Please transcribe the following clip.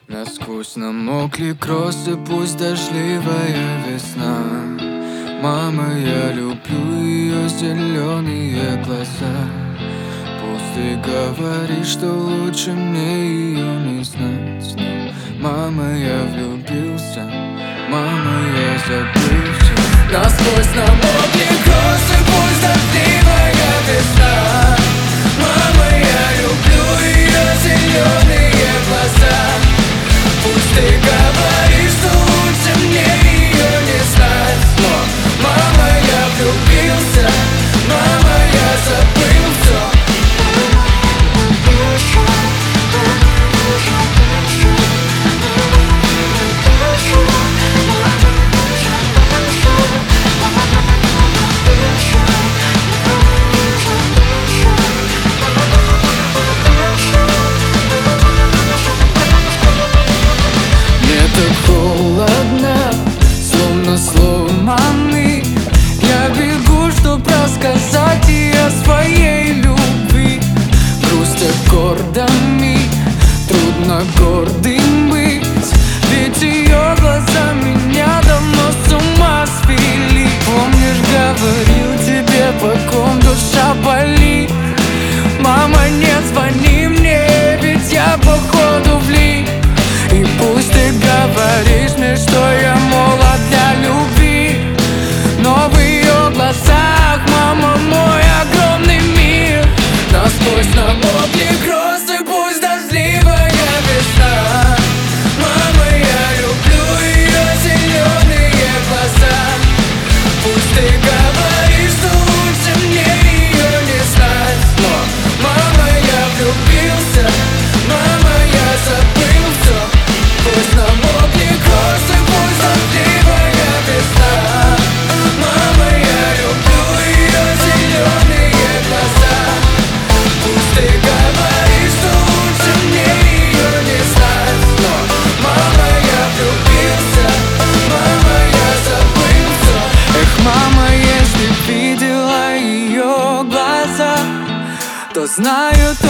Насквозь намокли кроссы, пусть дождливая весна. Мама, я люблю ее зеленые глаза. Пусть ты говоришь, что лучше мне ее не знать, но мама, я влюбился, мама, я забылся. Насквозь намокли кроссы, пусть дождливая весна. Мама, я люблю ее зеленые глаза. Пусть ты говоришь, что лучше мне ее не знать, но мама, я влюбился, мама, я забыл все. Холодно, словно сломанный. Я бегу, чтоб рассказать ей о своей любви. Грусть аккордами, трудно гордым быть, ведь ее глаза меня давно с ума свели. Помнишь, говорил тебе, по ком душа болит? Мама, не звони мне, ведь я походу влип. И пусть ты говоришь мне, что я молод для любви, но в ее глазах, мама, мой огромный мир. Насквозь намокли кроссы, пусть дождливая весна. Мама, я люблю ее зеленые глаза. Пусть ты говоришь, что лучше мне ее не знать, но мама, я влюбился, мама, я забыл все. Пусть намокли кроссы, пусть дождливая весна. Мама, я люблю ее зеленые глаза. Пусть ты говоришь, что лучше мне ее не знать, но мама, я влюбился, мама, я забыл все. Эх, мама, если б видела ее глаза, то знаю,